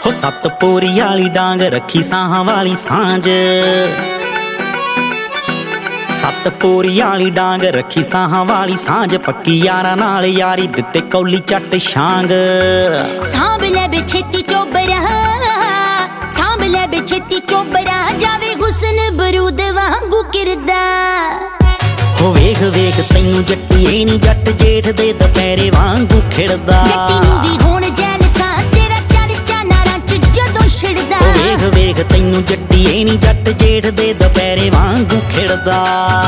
हो सतपोरी वाली डांग रखी साहां वाली सांझ, सतपोरी वाली डांग रखी साहां वाली सांझ, पक्की यारां नाल यारी दित्ते कौली चट छांग। सांभ ले बे छेती चोबरा, सांभ ले बे छेती चोबरा, जावे हुस्न बरूद वांगू किरदा। हो वेख वेख तैनू जट्टीए नी जट जेठ दे दुपहरे वांगू खिड़दा। जट्टी नूं वी होण जैलसा तेरा चर्चा नारां च जदों छिड़दा। हो वेख वेख तैनू जट्टीए नी जट जेठ दे दुपहरे वांगू खिड़दा।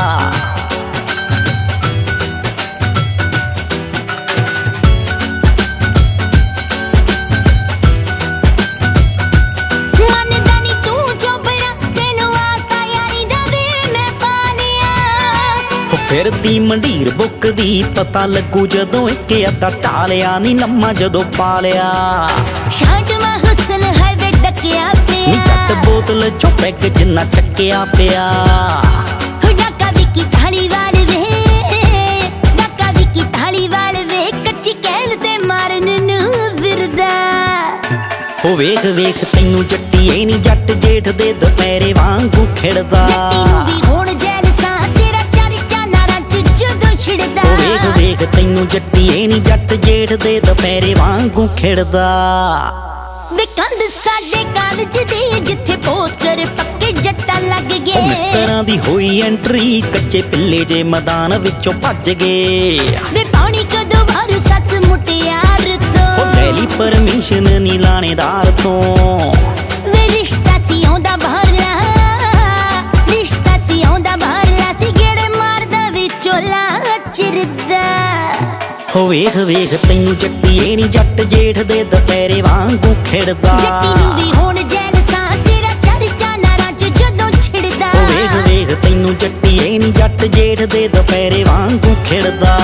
फिरदी मंडीर बुकदी पता लगू जदों एक अद्धा टालिया नी लम्मा जदों पालिया। शांटवा हुस्न है वे डकिया पिया, जट बोतल चो पैग जिन्ना चक्किया पिया। डाका विकी धालीवाल वे, डाका विकी धालीवाल वे, कच्ची कैल ते मारन नूं फिरदा। हो वेख वेख तैनू जट्टीए नी जट जेठ दे दुपहरे वांगू खिड़दा। जट्टी नूं वी होण जैलसा तेरा चर्चा नारां च जदों छिड़दा। हो वेख वेख तैनू जट्टीए नी जट जेठ दे दुपहरे वांगू खिड़दा। वे कंध साडे कालज दी जिथे पोस्टर पक्के जट्टा लग गए। मित्तरां दी होई एंट्री कच्चे पिल्ले जे मैदान विचों भज गए। वे पानी कदों वारू सस मुटियार तो, हो डेली परमिशन नी लाणेदार तो। वे रिश्ता सी आउंदा बाहरला, रिश्ता सी आउंदा बाहरला, सी गेड़े मारदा विचोला चिरदा। हो वेख वेख तैनू जट्टीए नी जट जेठ दे दुपहरे वांगू खिड़दा। जट्टी नूं वी होण जैलसा तेरा चर्चा नारां च जदों छिड़दा। हो वेख वेख तैनू जट्टीए नी जट जेठ दे दुपहरे वांगू खिड़दा।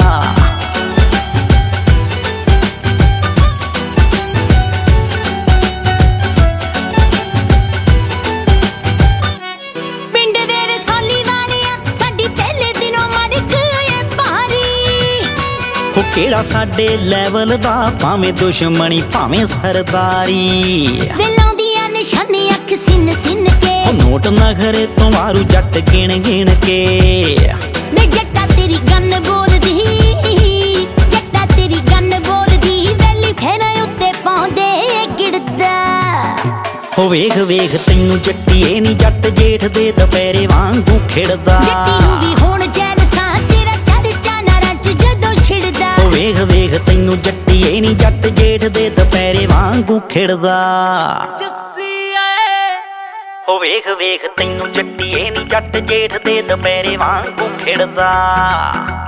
हो केड़ा साडे लैवल दा भावें दुश्मनी भावें सरदारी। वे लाउंदियां निशाने अख सिन सिन के, हो नोट नखरे तो मारू जट गिण गिण के। वे जट्टा तेरी गन बोलदी, जट्टा तेरी गन बोलदी, वैली फेरा उत्ते पाउंदे गिड़दा। हो वेख वेख तैनू जट्टीए नी जट जेठ दे दुपहरे वांगू खिड़दा। जट्टी नूं वी होण जैलसा तेरा चर्चा नारां च जदों छिड़दा। हो वेख वेख तैनू जट्टीए नी जट जेठ दे दुपहरे वांगू खिड़दा। हो वेख वेख तैनू जट्टीए नी जट जेठ दे दुपहरे वांगू खिड़दा।